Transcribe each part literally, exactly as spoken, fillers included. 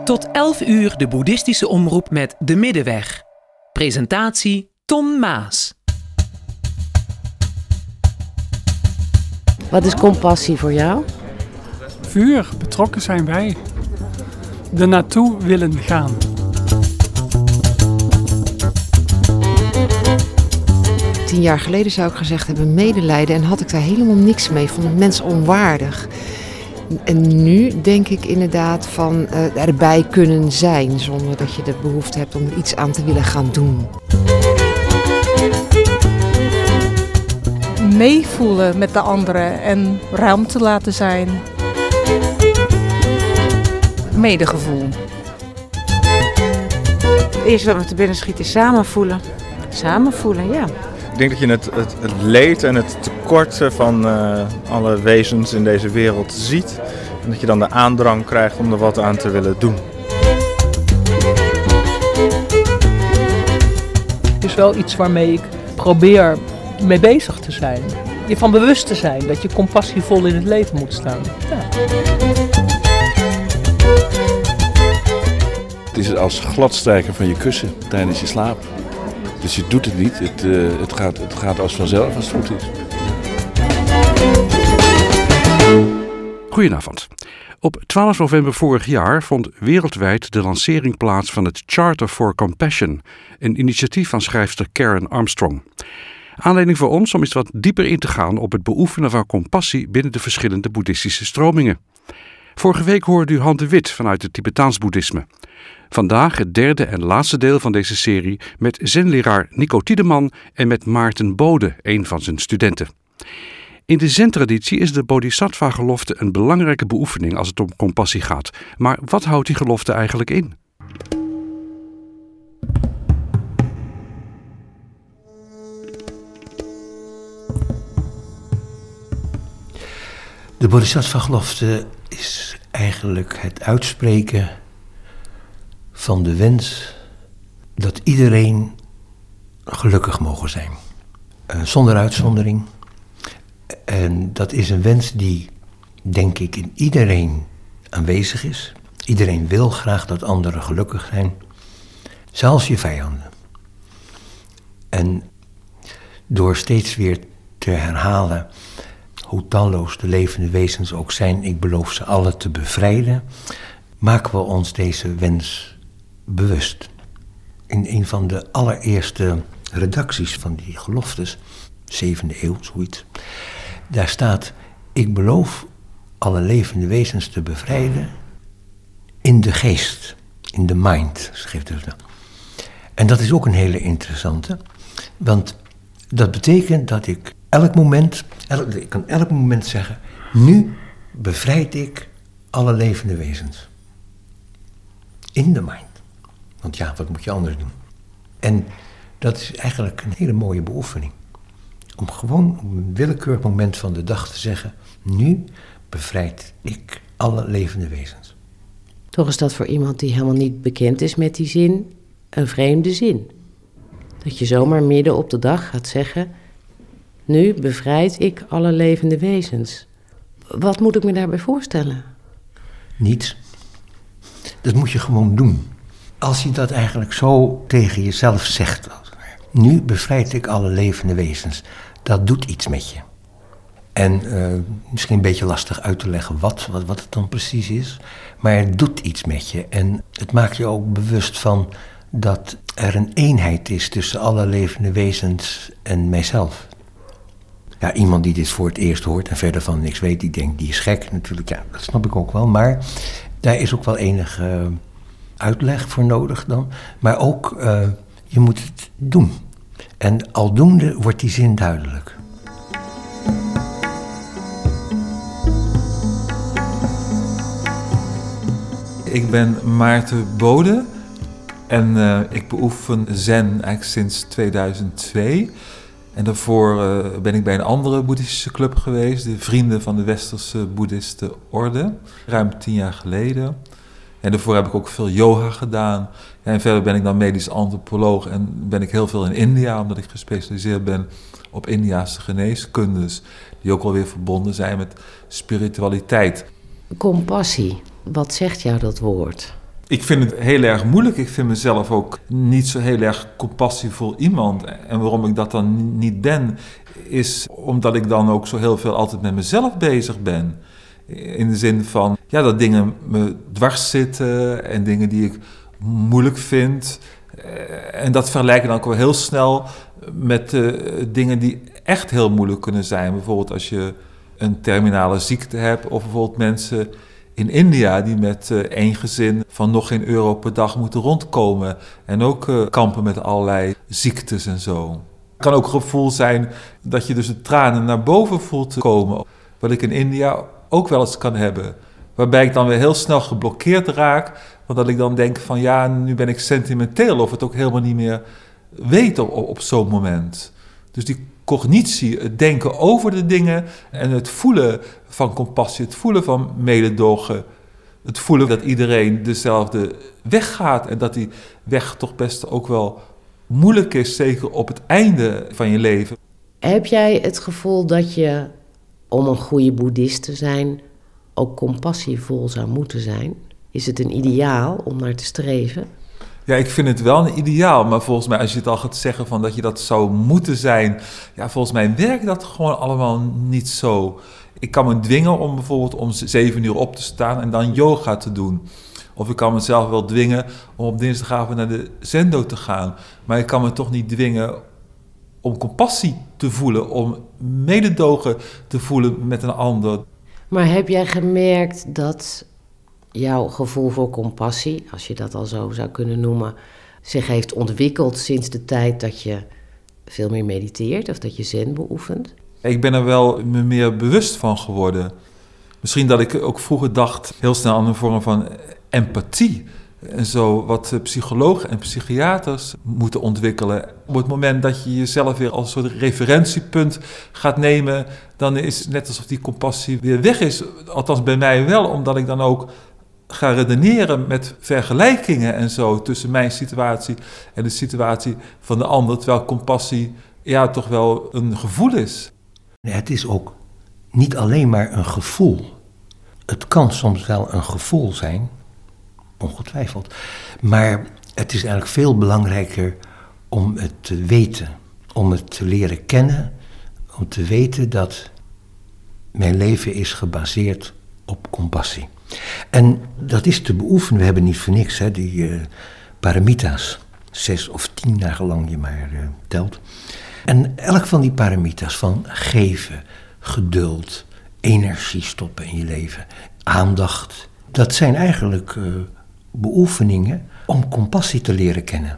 Tot elf uur de boeddhistische omroep met De Middenweg. Presentatie Ton Maas. Wat is compassie voor jou? Vuur, betrokken zijn bij. Er naartoe willen gaan. Tien jaar geleden zou ik gezegd hebben medelijden en had ik daar helemaal niks mee. Vond ik mensen onwaardig. En nu denk ik inderdaad van uh, erbij kunnen zijn zonder dat je de behoefte hebt om er iets aan te willen gaan doen. Meevoelen met de anderen en ruimte laten zijn. Medegevoel. Het eerste wat me te binnen schiet is samen voelen. Samen voelen, ja. Ik denk dat je het, het, het leed en het tekort van uh, alle wezens in deze wereld ziet. En dat je dan de aandrang krijgt om er wat aan te willen doen. Het is wel iets waarmee ik probeer mee bezig te zijn. Je van bewust te zijn dat je compassievol in het leven moet staan. Ja. Het is als gladstrijken van je kussen tijdens je slaap. Dus je doet het niet, het, uh, het, gaat, het gaat als vanzelf als het goed is. Goedenavond. Op twaalf november vorig jaar vond wereldwijd de lancering plaats van het Charter for Compassion, een initiatief van schrijfster Karen Armstrong. Aanleiding voor ons om eens wat dieper in te gaan op het beoefenen van compassie binnen de verschillende boeddhistische stromingen. Vorige week hoorde u Han de Wit vanuit het Tibetaans boeddhisme. Vandaag het derde en laatste deel van deze serie met zenleraar Nico Tiedeman en met Maarten Bode, een van zijn studenten. In de zen-traditie is de bodhisattva-gelofte een belangrijke beoefening als het om compassie gaat. Maar wat houdt die gelofte eigenlijk in? De bodhisattva-gelofte is eigenlijk het uitspreken van de wens dat iedereen gelukkig mogen zijn. Uh, zonder uitzondering. En dat is een wens die, denk ik, in iedereen aanwezig is. Iedereen wil graag dat anderen gelukkig zijn. Zelfs je vijanden. En door steeds weer te herhalen hoe talloos de levende wezens ook zijn, ik beloof ze allen te bevrijden, maken we ons deze wens bewust. In een van de allereerste redacties van die geloftes, zevende eeuw, zoiets, daar staat: ik beloof alle levende wezens te bevrijden in de geest, in de mind, schrijft hij dan. En dat is ook een hele interessante, want dat betekent dat ik elk moment, elk, ik kan elk moment zeggen, nu bevrijd ik alle levende wezens. In de mind. Want ja, wat moet je anders doen? En dat is eigenlijk een hele mooie beoefening. Om gewoon op een willekeurig moment van de dag te zeggen, nu bevrijd ik alle levende wezens. Toch is dat voor iemand die helemaal niet bekend is met die zin een vreemde zin. Dat je zomaar midden op de dag gaat zeggen, nu bevrijd ik alle levende wezens. Wat moet ik me daarbij voorstellen? Niets. Dat moet je gewoon doen. Als je dat eigenlijk zo tegen jezelf zegt, nu bevrijd ik alle levende wezens, dat doet iets met je. En uh, misschien een beetje lastig uit te leggen wat, wat, wat het dan precies is, maar het doet iets met je. En het maakt je ook bewust van dat er een eenheid is tussen alle levende wezens en mijzelf. Ja, iemand die dit voor het eerst hoort en verder van niks weet, die denkt, die is gek natuurlijk. Ja, dat snap ik ook wel, maar daar is ook wel enige uh, uitleg voor nodig dan. Maar ook, uh, je moet het doen. En aldoende wordt die zin duidelijk. Ik ben Maarten Bode en uh, ik beoefen Zen eigenlijk sinds tweeduizend twee. En daarvoor uh, ben ik bij een andere boeddhistische club geweest, de Vrienden van de Westerse Boeddhisten Orde, ruim tien jaar geleden. En daarvoor heb ik ook veel yoga gedaan. Ja, en verder ben ik dan medisch antropoloog en ben ik heel veel in India, omdat ik gespecialiseerd ben op Indiase geneeskundes, die ook alweer verbonden zijn met spiritualiteit. Compassie, wat zegt jou dat woord? Ik vind het heel erg moeilijk. Ik vind mezelf ook niet zo heel erg compassievol iemand. En waarom ik dat dan niet ben, is omdat ik dan ook zo heel veel altijd met mezelf bezig ben. In de zin van, ja, dat dingen me dwars zitten en dingen die ik moeilijk vind. En dat vergelijk ik dan ook wel heel snel met uh, dingen die echt heel moeilijk kunnen zijn. Bijvoorbeeld als je een terminale ziekte hebt of bijvoorbeeld mensen in India die met uh, één gezin van nog geen euro per dag moeten rondkomen en ook uh, kampen met allerlei ziektes en zo. Het kan ook een gevoel zijn dat je dus de tranen naar boven voelt komen, wat ik in India ook wel eens kan hebben. Waarbij ik dan weer heel snel geblokkeerd raak, want dat ik dan denk van ja, nu ben ik sentimenteel of het ook helemaal niet meer weet op, op zo'n moment. Dus die cognitie, het denken over de dingen en het voelen van compassie, het voelen van mededogen, het voelen dat iedereen dezelfde weg gaat en dat die weg toch best ook wel moeilijk is, zeker op het einde van je leven. Heb jij het gevoel dat je, om een goede boeddhist te zijn, ook compassievol zou moeten zijn? Is het een ideaal om naar te streven? Ja, ik vind het wel een ideaal, maar volgens mij als je het al gaat zeggen van dat je dat zou moeten zijn, ja, volgens mij werkt dat gewoon allemaal niet zo. Ik kan me dwingen om bijvoorbeeld om zeven uur op te staan en dan yoga te doen. Of ik kan mezelf wel dwingen om op dinsdagavond naar de zendo te gaan. Maar ik kan me toch niet dwingen om compassie te voelen, om mededogen te voelen met een ander. Maar heb jij gemerkt dat jouw gevoel voor compassie, als je dat al zo zou kunnen noemen, zich heeft ontwikkeld sinds de tijd dat je veel meer mediteert of dat je zen beoefent? Ik ben er wel me meer bewust van geworden. Misschien dat ik ook vroeger dacht heel snel aan een vorm van empathie. En zo wat psychologen en psychiaters moeten ontwikkelen. Op het moment dat je jezelf weer als een soort referentiepunt gaat nemen, dan is het net alsof die compassie weer weg is. Althans bij mij wel, omdat ik dan ook ga redeneren met vergelijkingen en zo tussen mijn situatie en de situatie van de ander. Terwijl compassie ja toch wel een gevoel is. Het is ook niet alleen maar een gevoel. Het kan soms wel een gevoel zijn, ongetwijfeld. Maar het is eigenlijk veel belangrijker om het te weten. Om het te leren kennen. Om te weten dat mijn leven is gebaseerd op compassie. En dat is te beoefenen. We hebben niet voor niks, hè, die uh, paramita's. Zes of tien dagen lang je maar uh, telt. En elk van die paramita's van geven, geduld, energie stoppen in je leven, aandacht. Dat zijn eigenlijk uh, beoefeningen om compassie te leren kennen.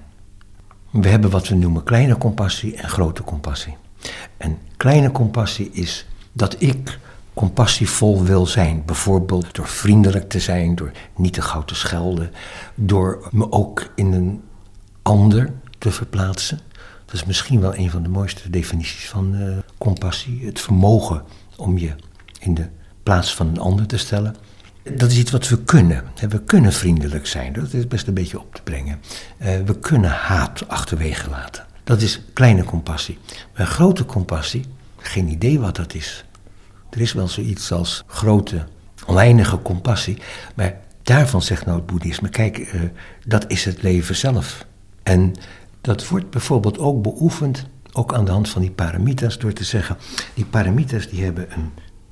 We hebben wat we noemen kleine compassie en grote compassie. En kleine compassie is dat ik compassievol wil zijn. Bijvoorbeeld door vriendelijk te zijn, door niet te gauw te schelden, door me ook in een ander te verplaatsen. Dat is misschien wel een van de mooiste definities van uh, compassie. Het vermogen om je in de plaats van een ander te stellen. Dat is iets wat we kunnen. We kunnen vriendelijk zijn. Dat is best een beetje op te brengen. Uh, we kunnen haat achterwege laten. Dat is kleine compassie. Maar grote compassie, geen idee wat dat is. Er is wel zoiets als grote, oneindige compassie. Maar daarvan zegt nou het boeddhisme, kijk, uh, dat is het leven zelf. En dat wordt bijvoorbeeld ook beoefend, ook aan de hand van die paramita's, door te zeggen, die paramita's die hebben een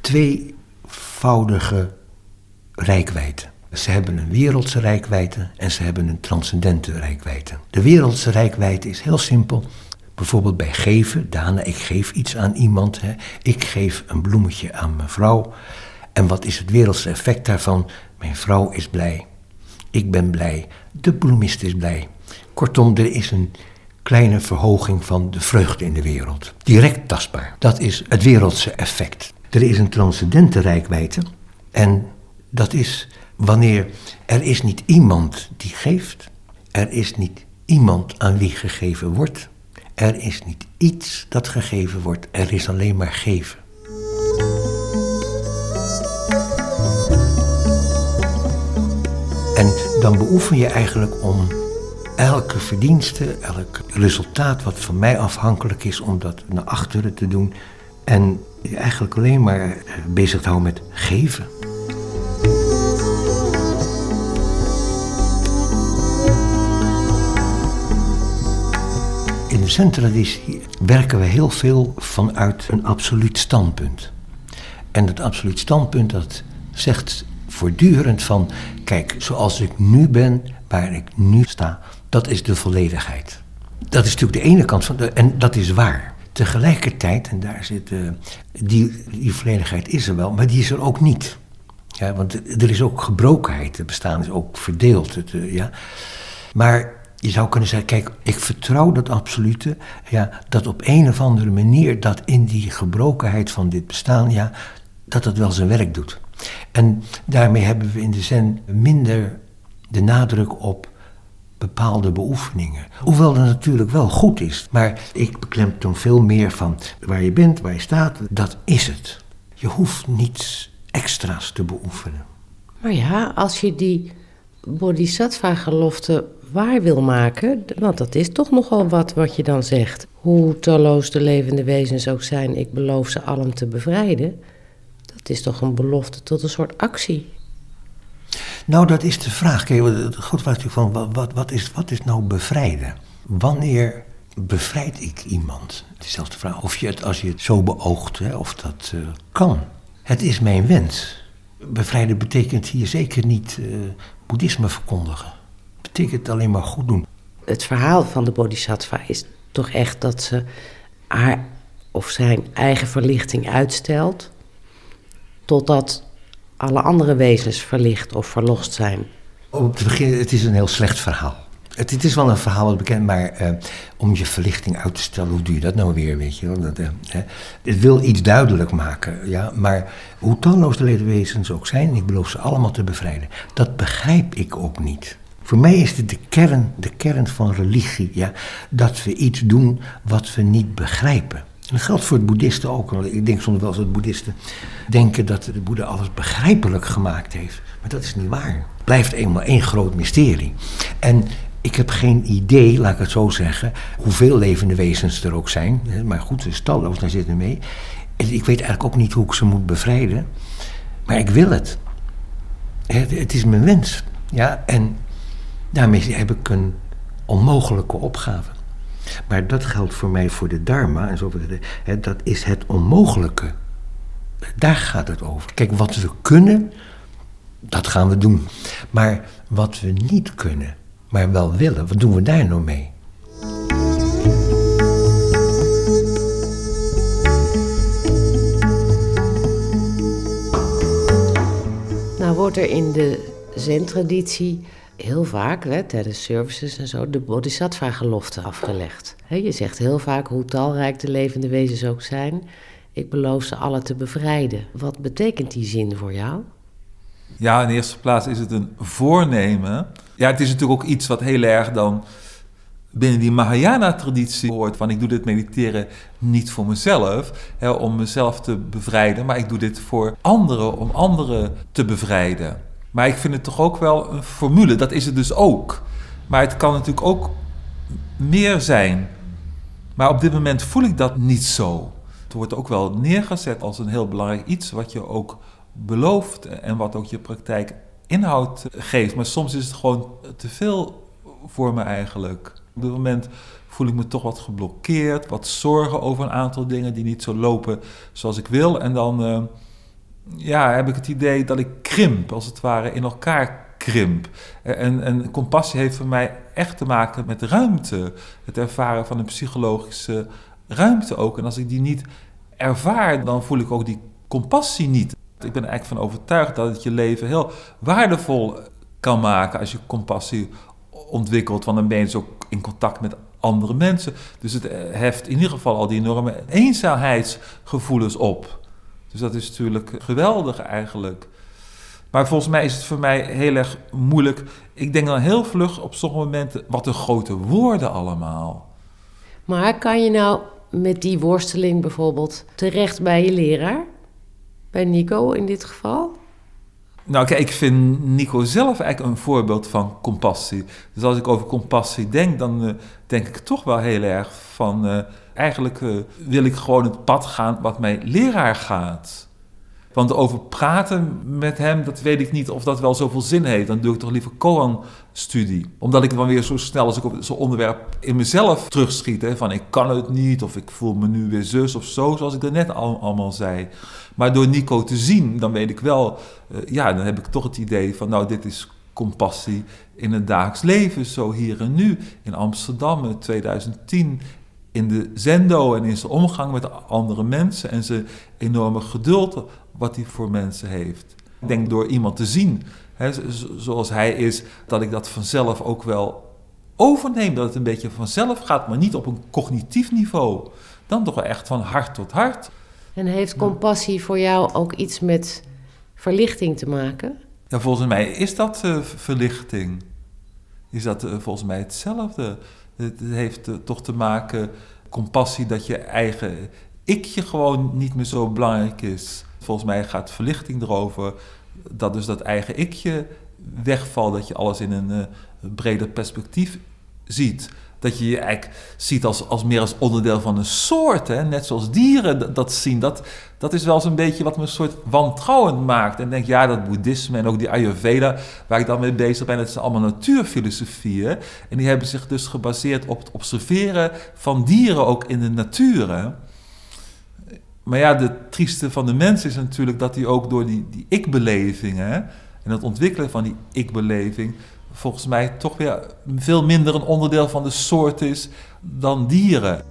tweevoudige reikwijdte. Ze hebben een wereldse reikwijdte en ze hebben een transcendente reikwijdte. De wereldse reikwijdte is heel simpel. Bijvoorbeeld bij geven, Dana, ik geef iets aan iemand. Hè. Ik geef een bloemetje aan mijn vrouw. En wat is het wereldse effect daarvan? Mijn vrouw is blij. Ik ben blij. De bloemist is blij. Kortom, er is een kleine verhoging van de vreugde in de wereld. Direct tastbaar. Dat is het wereldse effect. Er is een transcendente reikwijdte. En dat is wanneer er is niet iemand die geeft. Er is niet iemand aan wie gegeven wordt. Er is niet iets dat gegeven wordt. Er is alleen maar geven. En dan beoefen je eigenlijk om elke verdienste, elk resultaat wat van mij afhankelijk is, om dat naar achteren te doen. En je eigenlijk alleen maar bezig te houden met geven. zen-traditie werken we heel veel vanuit een absoluut standpunt. En dat absoluut standpunt dat zegt voortdurend van, kijk, zoals ik nu ben, waar ik nu sta, dat is de volledigheid. Dat is natuurlijk de ene kant van de, en dat is waar. Tegelijkertijd, en daar zit, uh, die, die volledigheid is er wel, maar die is er ook niet. Ja, want er is ook gebrokenheid, het bestaan is ook verdeeld. Het, uh, ja. Maar je zou kunnen zeggen, kijk, ik vertrouw dat absolute, ja, dat op een of andere manier, dat in die gebrokenheid van dit bestaan, ja, dat dat wel zijn werk doet. En daarmee hebben we in de zen minder de nadruk op bepaalde beoefeningen. Hoewel dat natuurlijk wel goed is. Maar ik beklemtoon veel meer van waar je bent, waar je staat, dat is het. Je hoeft niets extra's te beoefenen. Maar ja, als je die bodhisattva-gelofte waar wil maken, want dat is toch nogal wat wat je dan zegt. Hoe talloos de levende wezens ook zijn, ik beloof ze allen te bevrijden. Dat is toch een belofte tot een soort actie. Nou, dat is de vraag. Kijk, de grote vraag is van, wat, wat, is, wat is nou bevrijden? Wanneer bevrijd ik iemand? Het is zelfs de vraag of je het, als je het zo beoogt, hè, of dat uh, kan. Het is mijn wens. Bevrijden betekent hier zeker niet uh, boeddhisme verkondigen. Het betekent alleen maar goed doen. Het verhaal van de bodhisattva is toch echt dat ze haar of zijn eigen verlichting uitstelt, totdat alle andere wezens verlicht of verlost zijn. Op het begin, het is een heel slecht verhaal. Het, het is wel een verhaal wat bekend, maar uh, om je verlichting uit te stellen, hoe doe je dat nou weer, weet je wel? Dat, uh, hè? Het wil iets duidelijk maken, ja, maar hoe talloos de levenswezens ook zijn, ik beloof ze allemaal te bevrijden, dat begrijp ik ook niet. Voor mij is het de kern, de kern van religie, ja, dat we iets doen wat we niet begrijpen. En dat geldt voor het boeddhisten ook. Ik denk soms wel eens dat boeddhisten denken dat de Boeddha alles begrijpelijk gemaakt heeft. Maar dat is niet waar. Het blijft eenmaal één groot mysterie. En ik heb geen idee, laat ik het zo zeggen, hoeveel levende wezens er ook zijn. Maar goed, het is talloos, daar zitten we mee. En ik weet eigenlijk ook niet hoe ik ze moet bevrijden. Maar ik wil het. Het is mijn wens. Ja, en daarmee heb ik een onmogelijke opgave. Maar dat geldt voor mij voor de dharma. En zo, hè, dat is het onmogelijke. Daar gaat het over. Kijk, wat we kunnen, dat gaan we doen. Maar wat we niet kunnen, maar wel willen, wat doen we daar nou mee? Nou wordt er in de zen-traditie heel vaak, hè, tijdens services en zo, de bodhisattva-gelofte afgelegd. He, je zegt heel vaak hoe talrijk de levende wezens ook zijn, ik beloof ze allen te bevrijden. Wat betekent die zin voor jou? Ja, in de eerste plaats is het een voornemen. Ja, het is natuurlijk ook iets wat heel erg dan binnen die Mahayana-traditie hoort. Van ik doe dit mediteren niet voor mezelf, hè, om mezelf te bevrijden, maar ik doe dit voor anderen, om anderen te bevrijden. Maar ik vind het toch ook wel een formule, dat is het dus ook. Maar het kan natuurlijk ook meer zijn. Maar op dit moment voel ik dat niet zo. Het wordt ook wel neergezet als een heel belangrijk iets wat je ook belooft en wat ook je praktijk inhoud geeft. Maar soms is het gewoon te veel voor me eigenlijk. Op dit moment voel ik me toch wat geblokkeerd, wat zorgen over een aantal dingen die niet zo lopen zoals ik wil. En dan uh, ja, heb ik het idee dat ik krimp, als het ware in elkaar krimp. En, en compassie heeft voor mij echt te maken met ruimte. Het ervaren van een psychologische ruimte ook. En als ik die niet ervaar, dan voel ik ook die compassie niet. Ik ben er eigenlijk van overtuigd dat het je leven heel waardevol kan maken als je compassie ontwikkelt. Want dan ben je dus ook in contact met andere mensen. Dus het heft in ieder geval al die enorme eenzaamheidsgevoelens op. Dus dat is natuurlijk geweldig eigenlijk. Maar volgens mij is het voor mij heel erg moeilijk. Ik denk dan heel vlug op sommige momenten, wat een grote woorden allemaal. Maar kan je nou met die worsteling bijvoorbeeld terecht bij je leraar? Bij Nico in dit geval? Nou kijk, ik vind Nico zelf eigenlijk een voorbeeld van compassie. Dus als ik over compassie denk, dan uh, denk ik toch wel heel erg van... Uh, eigenlijk uh, wil ik gewoon het pad gaan wat mijn leraar gaat. Want over praten met hem, dat weet ik niet of dat wel zoveel zin heeft. Dan doe ik toch liever koan-studie. Omdat ik dan weer zo snel als ik op zo'n onderwerp in mezelf terugschiet. Hè, van ik kan het niet, of ik voel me nu weer zus of zo, zoals ik daarnet al, allemaal zei. Maar door Nico te zien, dan weet ik wel, uh, ja, dan heb ik toch het idee van, nou, dit is compassie in het dagelijks leven, zo hier en nu. In Amsterdam in tweeduizend tien, in de zendo en in zijn omgang met andere mensen en zijn enorme geduld wat hij voor mensen heeft. Ik denk door iemand te zien, hè, zoals hij is, dat ik dat vanzelf ook wel overneem. Dat het een beetje vanzelf gaat, maar niet op een cognitief niveau. Dan toch wel echt van hart tot hart. En heeft compassie voor jou ook iets met verlichting te maken? Ja, volgens mij is dat uh, verlichting. Is dat uh, volgens mij hetzelfde. Het heeft uh, toch te maken, compassie, dat je eigen ikje gewoon niet meer zo belangrijk is. Volgens mij gaat verlichting erover dat dus dat eigen ikje wegvalt. Dat je alles in een uh, breder perspectief ziet. Dat je je eigenlijk ziet als, als meer als onderdeel van een soort. Hè? Net zoals dieren dat, dat zien. Dat, dat is wel eens een beetje wat me een soort wantrouwend maakt. En denk, ja, dat boeddhisme en ook die Ayurveda, waar ik dan mee bezig ben, dat zijn allemaal natuurfilosofieën. En die hebben zich dus gebaseerd op het observeren van dieren ook in de natuur. Hè? Maar ja, de trieste van de mens is natuurlijk dat hij ook door die, die ik-beleving, hè, en het ontwikkelen van die ik-beleving, volgens mij toch weer veel minder een onderdeel van de soort is dan dieren.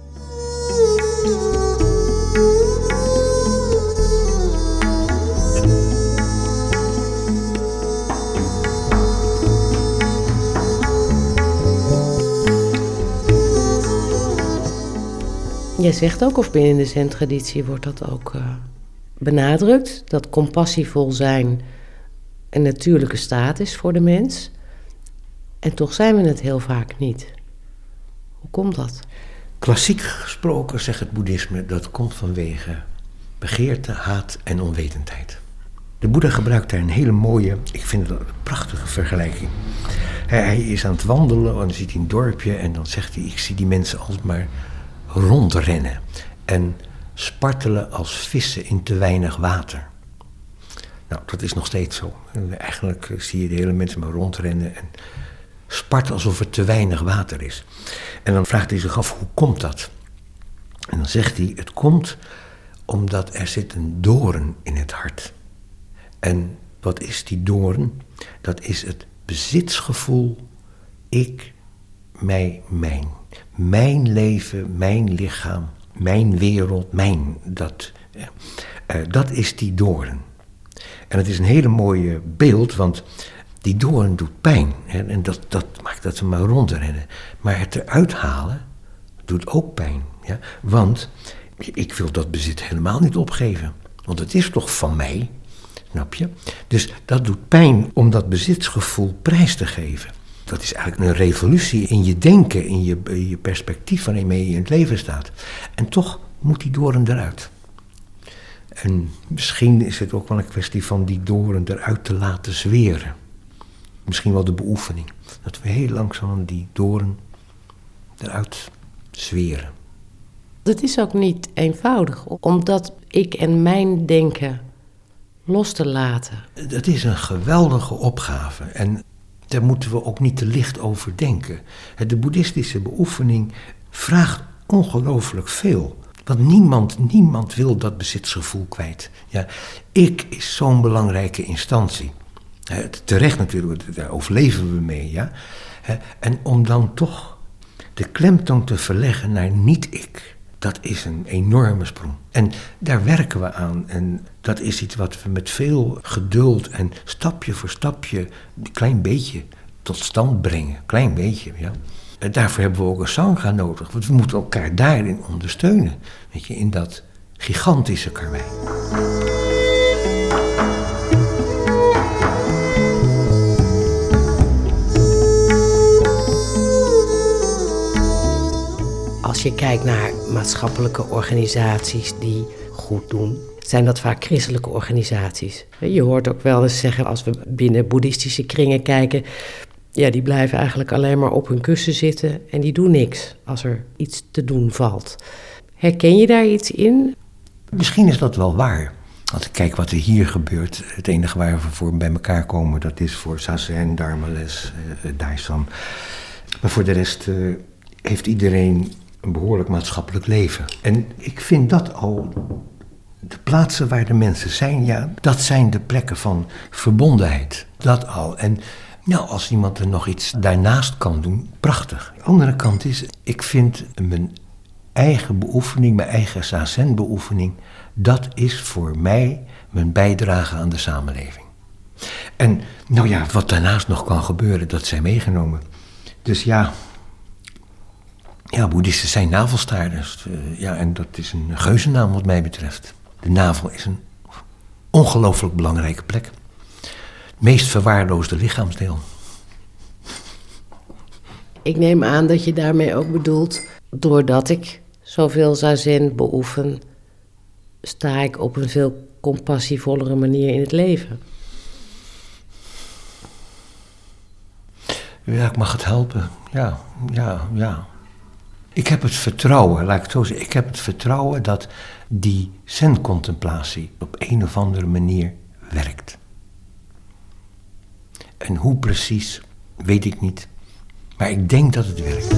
Jij zegt ook, of binnen de Zen-traditie wordt dat ook uh, benadrukt, dat compassievol zijn een natuurlijke staat is voor de mens. En toch zijn we het heel vaak niet. Hoe komt dat? Klassiek gesproken zegt het boeddhisme dat komt vanwege begeerte, haat en onwetendheid. De Boeddha gebruikt daar een hele mooie, ik vind het een prachtige vergelijking. Hij, hij is aan het wandelen en dan ziet hij een dorpje en dan zegt hij, ik zie die mensen alsmaar rondrennen en spartelen als vissen in te weinig water. Nou, dat is nog steeds zo. Eigenlijk zie je de hele mensen maar rondrennen en spartelen alsof er te weinig water is. En dan vraagt hij zich af, hoe komt dat? En dan zegt hij, het komt omdat er zit een doorn in het hart. En wat is die doorn? Dat is het bezitsgevoel, ik, mij, mijn. Mijn leven, mijn lichaam, mijn wereld, mijn, dat, uh, dat is die doorn. En het is een hele mooie beeld, want die doorn doet pijn. Hè, en dat, dat maakt dat ze maar rondrennen. Maar het eruit halen doet ook pijn. Ja? Want ik wil dat bezit helemaal niet opgeven. Want het is toch van mij, snap je? Dus dat doet pijn om dat bezitsgevoel prijs te geven. Dat is eigenlijk een revolutie in je denken, in je, in je perspectief waarmee je in het leven staat. En toch moet die doorn eruit. En misschien is het ook wel een kwestie van die doorn eruit te laten zweren. Misschien wel de beoefening. Dat we heel langzaam die doorn eruit zweren. Het is ook niet eenvoudig, omdat ik en mijn denken los te laten. Dat is een geweldige opgave en daar moeten we ook niet te licht over denken. De boeddhistische beoefening vraagt ongelooflijk veel. Want niemand, niemand wil dat bezitsgevoel kwijt. Ja, ik is zo'n belangrijke instantie. Terecht natuurlijk, daar overleven we mee. Ja? En om dan toch de klemtoon te verleggen naar niet-ik, dat is een enorme sprong. En daar werken we aan. En dat is iets wat we met veel geduld en stapje voor stapje, een klein beetje, tot stand brengen. Klein beetje, ja. En daarvoor hebben we ook een sangha nodig. Want we moeten elkaar daarin ondersteunen. Weet je, in dat gigantische karwei. Als je kijkt naar maatschappelijke organisaties die goed doen, zijn dat vaak christelijke organisaties. Je hoort ook wel eens zeggen, als we binnen boeddhistische kringen kijken, ja, die blijven eigenlijk alleen maar op hun kussen zitten en die doen niks als er iets te doen valt. Herken je daar iets in? Misschien is dat wel waar. Als ik kijk wat er hier gebeurt, het enige waar we voor bij elkaar komen, dat is voor Zazen, Dharmales, uh, Daisam. Maar voor de rest uh, heeft iedereen een behoorlijk maatschappelijk leven. En ik vind dat al, de plaatsen waar de mensen zijn, ja, dat zijn de plekken van verbondenheid. Dat al. En nou, als iemand er nog iets daarnaast kan doen, prachtig. De andere kant is, ik vind mijn eigen beoefening, mijn eigen Zazen-beoefening, dat is voor mij mijn bijdrage aan de samenleving. En nou ja, wat daarnaast nog kan gebeuren, dat zijn meegenomen. Dus ja, ja, boeddhisten zijn navelstaarders. Uh, ja, en dat is een geuzennaam wat mij betreft. De navel is een ongelooflijk belangrijke plek. Het meest verwaarloosde lichaamsdeel. Ik neem aan dat je daarmee ook bedoelt, doordat ik zoveel Zazen beoefen, sta ik op een veel compassievollere manier in het leven. Ja, ik mag het helpen. Ja, ja, ja. Ik heb het vertrouwen, laat ik het zo zeggen. Ik heb het vertrouwen dat die zen-contemplatie op een of andere manier werkt. En hoe precies, weet ik niet. Maar ik denk dat het werkt.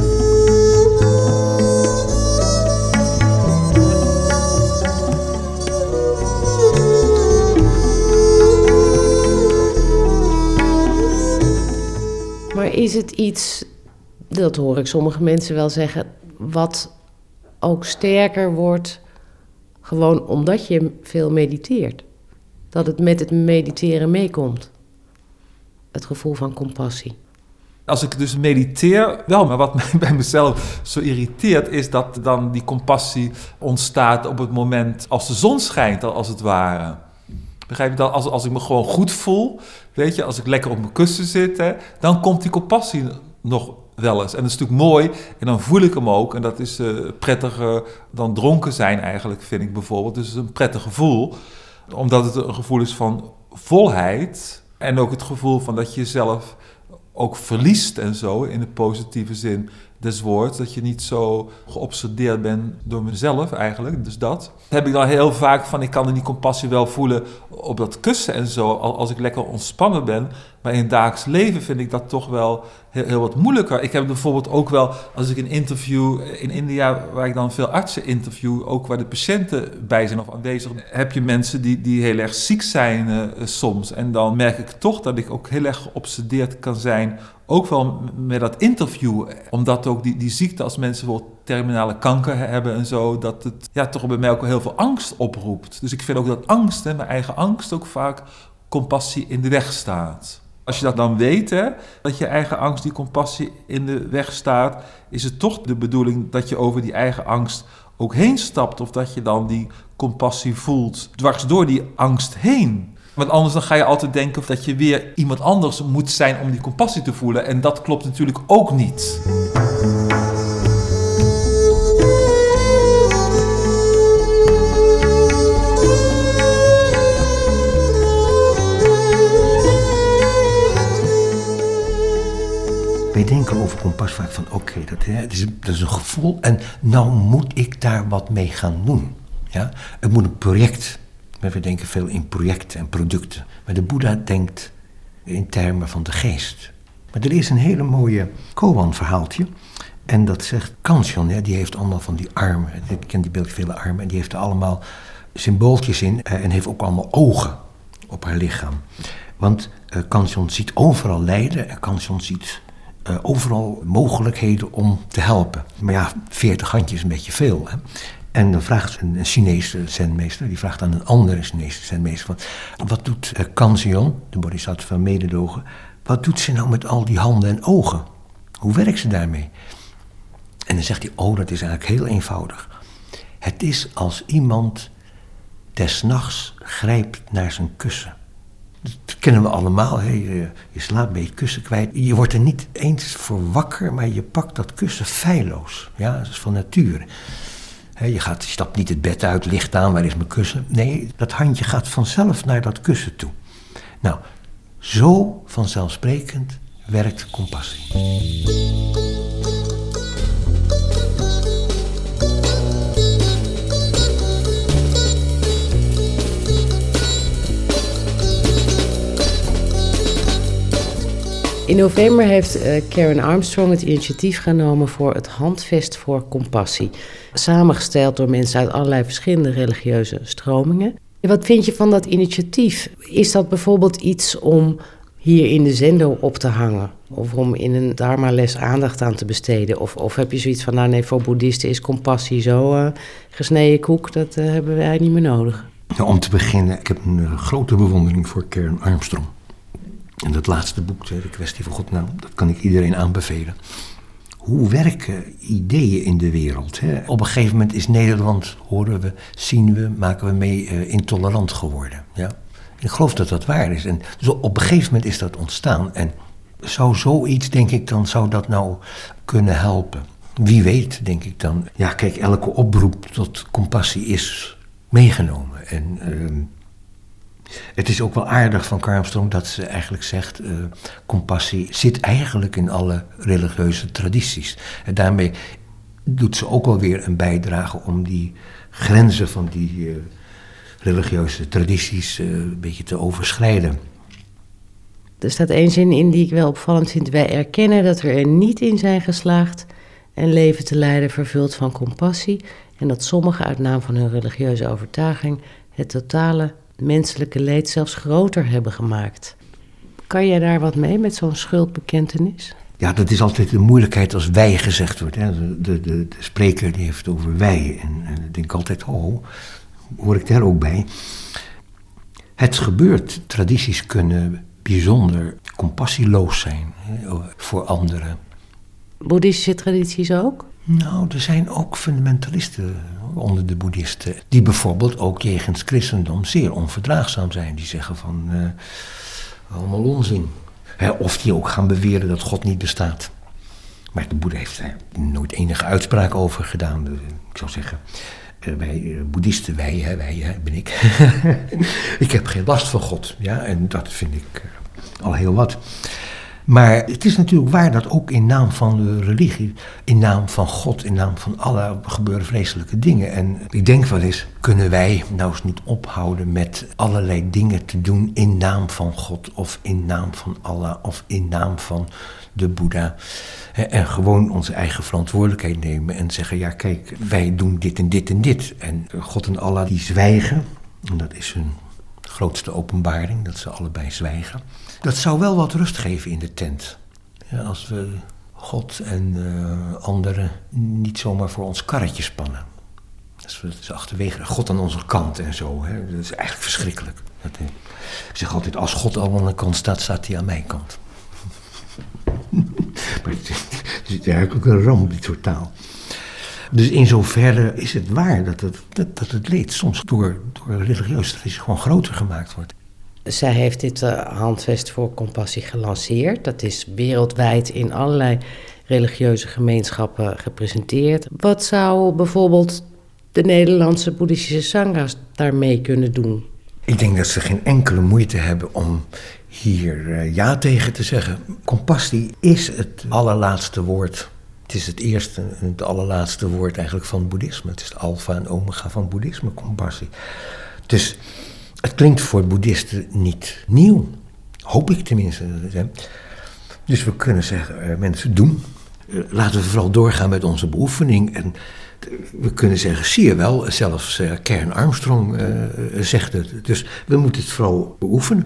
Maar is het iets, dat hoor ik sommige mensen wel zeggen, wat ook sterker wordt, gewoon omdat je veel mediteert? Dat het met het mediteren meekomt? Het gevoel van compassie. Als ik dus mediteer, wel, maar wat mij bij mezelf zo irriteert, is dat dan die compassie ontstaat op het moment als de zon schijnt, als het ware. Begrijp je dat? Als, als ik me gewoon goed voel, weet je, als ik lekker op mijn kussen zit, hè, dan komt die compassie nog wel eens. En dat is natuurlijk mooi, en dan voel ik hem ook. En dat is uh, prettiger dan dronken zijn eigenlijk, vind ik bijvoorbeeld. Dus het is een prettig gevoel, omdat het een gevoel is van volheid. En ook het gevoel van dat je jezelf ook verliest en zo, in de positieve zin des woords. Dat je niet zo geobsedeerd bent door mezelf eigenlijk. Dus dat heb ik dan heel vaak van, ik kan in die compassie wel voelen op dat kussen en zo, als ik lekker ontspannen ben. Maar in het dagelijks leven vind ik dat toch wel heel, heel wat moeilijker. Ik heb bijvoorbeeld ook wel, als ik een interview in India, waar ik dan veel artsen interview, ook waar de patiënten bij zijn of aanwezig, heb je mensen die, die heel erg ziek zijn uh, soms. En dan merk ik toch dat ik ook heel erg geobsedeerd kan zijn, ook wel met dat interview. Omdat ook die, die ziekte, als mensen bijvoorbeeld terminale kanker hebben en zo, dat het ja, toch bij mij ook wel heel veel angst oproept. Dus ik vind ook dat angst, hè, mijn eigen angst, ook vaak compassie in de weg staat. Als je dat dan weet, hè, dat je eigen angst die compassie in de weg staat, is het toch de bedoeling dat je over die eigen angst ook heen stapt. Of dat je dan die compassie voelt dwars door die angst heen. Want anders dan ga je altijd denken dat je weer iemand anders moet zijn om die compassie te voelen. En dat klopt natuurlijk ook niet. Wij denken over compassie vaak van, oké, okay, dat, is, dat is een gevoel en nou moet ik daar wat mee gaan doen. Ja? Het moet een project. We denken veel in projecten en producten. Maar de Boeddha denkt in termen van de geest. Maar er is een hele mooie koan-verhaaltje. En dat zegt Kanzeon, ja, die heeft allemaal van die armen. Ik ken die beeldje vele armen. En die heeft er allemaal symbooltjes in. En heeft ook allemaal ogen op haar lichaam. Want uh, Kanzeon ziet overal lijden. En Kanzeon ziet uh, overal mogelijkheden om te helpen. Maar ja, veertig handjes is een beetje veel, hè. En dan vraagt een, een Chinese zenmeester, die vraagt aan een andere Chinese zenmeester van, wat doet uh, Kanzeon, de bodhisattva van mededogen, wat doet ze nou met al die handen en ogen? Hoe werkt ze daarmee? En dan zegt hij, oh, dat is eigenlijk heel eenvoudig. Het is als iemand des nachts grijpt naar zijn kussen. Dat kennen we allemaal, hè? Je, je slaapt bij je kussen kwijt. Je wordt er niet eens voor wakker, maar je pakt dat kussen feilloos. Ja, dat is van nature. Je, gaat, je stapt niet het bed uit, licht aan, waar is mijn kussen? Nee, dat handje gaat vanzelf naar dat kussen toe. Nou, zo vanzelfsprekend werkt compassie. In november heeft uh, Karen Armstrong het initiatief genomen voor het Handvest voor Compassie. Samengesteld door mensen uit allerlei verschillende religieuze stromingen. Wat vind je van dat initiatief? Is dat bijvoorbeeld iets om hier in de zendo op te hangen? Of om in een dharma-les aandacht aan te besteden? Of, of heb je zoiets van, nou nee, voor boeddhisten is compassie zo uh, gesneden koek, dat uh, hebben wij niet meer nodig. Nou, om te beginnen, ik heb een uh, grote bewondering voor Karen Armstrong. En dat laatste boek, De Kwestie van God, nou, dat kan ik iedereen aanbevelen. Hoe werken ideeën in de wereld? Hè? Op een gegeven moment is Nederland, horen we, zien we, maken we mee, uh, intolerant geworden. Ja? Ik geloof dat dat waar is. En dus op een gegeven moment is dat ontstaan. En zou zoiets, denk ik dan, zou dat nou kunnen helpen? Wie weet, denk ik dan. Ja, kijk, elke oproep tot compassie is meegenomen. En uh, het is ook wel aardig van Karen Armstrong dat ze eigenlijk zegt, uh, compassie zit eigenlijk in alle religieuze tradities. En daarmee doet ze ook wel weer een bijdrage om die grenzen van die uh, religieuze tradities uh, een beetje te overschrijden. Er staat één zin in die ik wel opvallend vind. Wij erkennen dat we er niet in zijn geslaagd een leven te leiden vervuld van compassie en dat sommigen uit naam van hun religieuze overtuiging het totale menselijke leed zelfs groter hebben gemaakt. Kan jij daar wat mee met zo'n schuldbekentenis? Ja, dat is altijd de moeilijkheid als wij gezegd wordt. Hè. De, de, de, de spreker die heeft het over wij. En, en ik denk altijd, oh, hoor ik daar ook bij. Het gebeurt, tradities kunnen bijzonder compassieloos zijn, hè, voor anderen. Boeddhistische tradities ook? Nou, er zijn ook fundamentalisten onder de boeddhisten, die bijvoorbeeld ook jegens christendom zeer onverdraagzaam zijn. Die zeggen van, uh, allemaal onzin. Hè, of die ook gaan beweren dat God niet bestaat. Maar de Boeddha heeft er nooit enige uitspraak over gedaan. Dus, ik zou zeggen, uh, wij uh, boeddhisten, wij, hè, wij hè, ben ik. Ik heb geen last van God. Ja, en dat vind ik uh, al heel wat. Maar het is natuurlijk waar dat ook in naam van de religie, in naam van God, in naam van Allah gebeuren vreselijke dingen. En ik denk wel eens, kunnen wij nou eens niet ophouden met allerlei dingen te doen in naam van God of in naam van Allah of in naam van de Boeddha. En gewoon onze eigen verantwoordelijkheid nemen en zeggen, ja kijk, wij doen dit en dit en dit. En God en Allah die zwijgen, en dat is hun grootste openbaring, dat ze allebei zwijgen. Dat zou wel wat rust geven in de tent. Ja, als we God en uh, anderen niet zomaar voor ons karretje spannen. Als we dus achterwege, God aan onze kant en zo. Hè. Dat is eigenlijk verschrikkelijk. Dat, uh, ik zeg altijd, als God al aan de kant staat, staat hij aan mijn kant. Maar het is, het is eigenlijk een ramp, dit soort taal. Dus in zoverre is het waar dat het, dat, dat het leed soms door, door religieuze tradities gewoon groter gemaakt wordt. Zij heeft dit uh, handvest voor compassie gelanceerd. Dat is wereldwijd in allerlei religieuze gemeenschappen gepresenteerd. Wat zou bijvoorbeeld de Nederlandse boeddhistische sanghas daarmee kunnen doen? Ik denk dat ze geen enkele moeite hebben om hier uh, ja tegen te zeggen. Compassie is het allerlaatste woord. Het is het eerste en het allerlaatste woord eigenlijk van boeddhisme. Het is het alfa en omega van boeddhisme, compassie. Dus het klinkt voor boeddhisten niet nieuw. Hoop ik tenminste. Dus we kunnen zeggen, uh, mensen doen. Uh, laten we vooral doorgaan met onze beoefening. En we kunnen zeggen, zie je wel, zelfs uh, Karen Armstrong uh, zegt het. Dus we moeten het vooral beoefenen.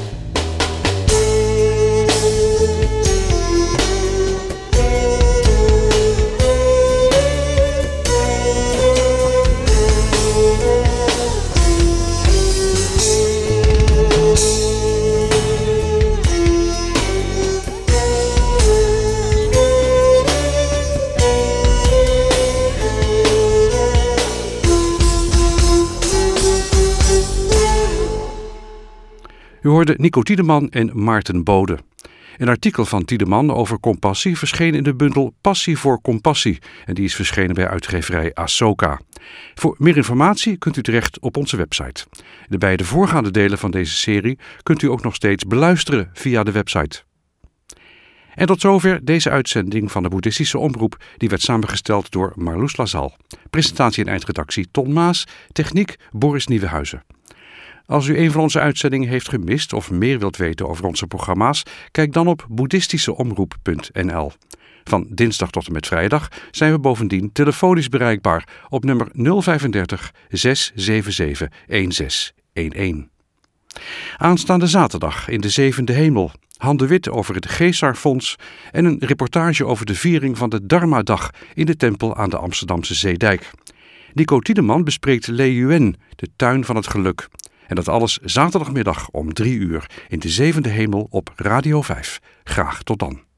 U hoorde Nico Tiedeman en Maarten Bode. Een artikel van Tiedeman over compassie verscheen in de bundel Passie voor Compassie. En die is verschenen bij uitgeverij Ahsoka. Voor meer informatie kunt u terecht op onze website. De beide voorgaande delen van deze serie kunt u ook nog steeds beluisteren via de website. En tot zover deze uitzending van de Boeddhistische Omroep. Die werd samengesteld door Marloes Lazal. Presentatie en eindredactie Ton Maas. Techniek Boris Nieuwenhuizen. Als u een van onze uitzendingen heeft gemist of meer wilt weten over onze programma's, kijk dan op boeddhistischeomroep punt n l. Van dinsdag tot en met vrijdag zijn we bovendien telefonisch bereikbaar op nummer nul vijfendertig zes zeven zeven een zes een een. Aanstaande zaterdag in de Zevende Hemel, Han de Wit over het Gesar-fonds en een reportage over de viering van de Dharma-dag in de tempel aan de Amsterdamse Zeedijk. Nico Tiedeman bespreekt Lei Yuen, de tuin van het geluk. En dat alles zaterdagmiddag om drie uur in de Zevende Hemel op Radio vijf. Graag tot dan.